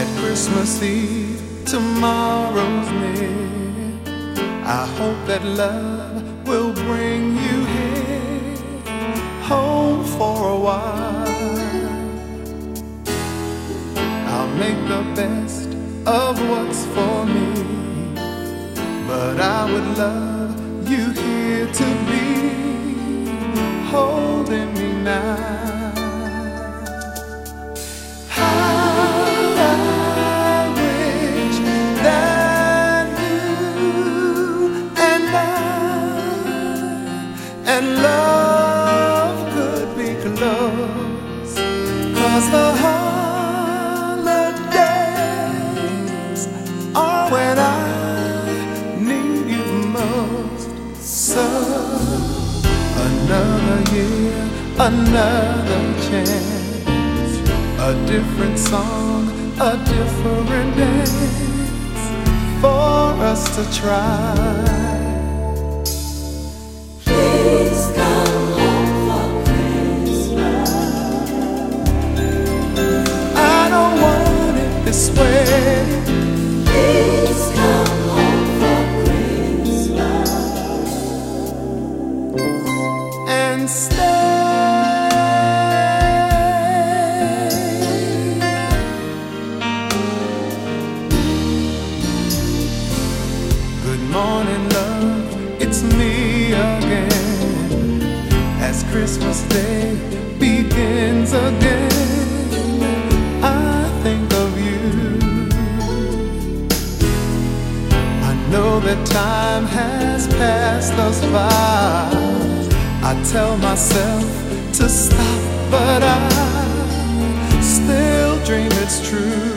At Christmas Eve, tomorrow's near. I hope that love will bring you here, home for a while. I'll make the best of what's for me, but I would love you here to be, holding me now. And love could be close, 'cause the holidays are when I need you most. So another year, another chance, a different song, a different dance for us to try. Please come home for Christmas. I don't want it this way. Please come home for Christmas And stay. Good morning, love, it's me again. As Christmas Day begins again, I think of you. I know that time has passed us by. I tell myself to stop, but I still dream it's true.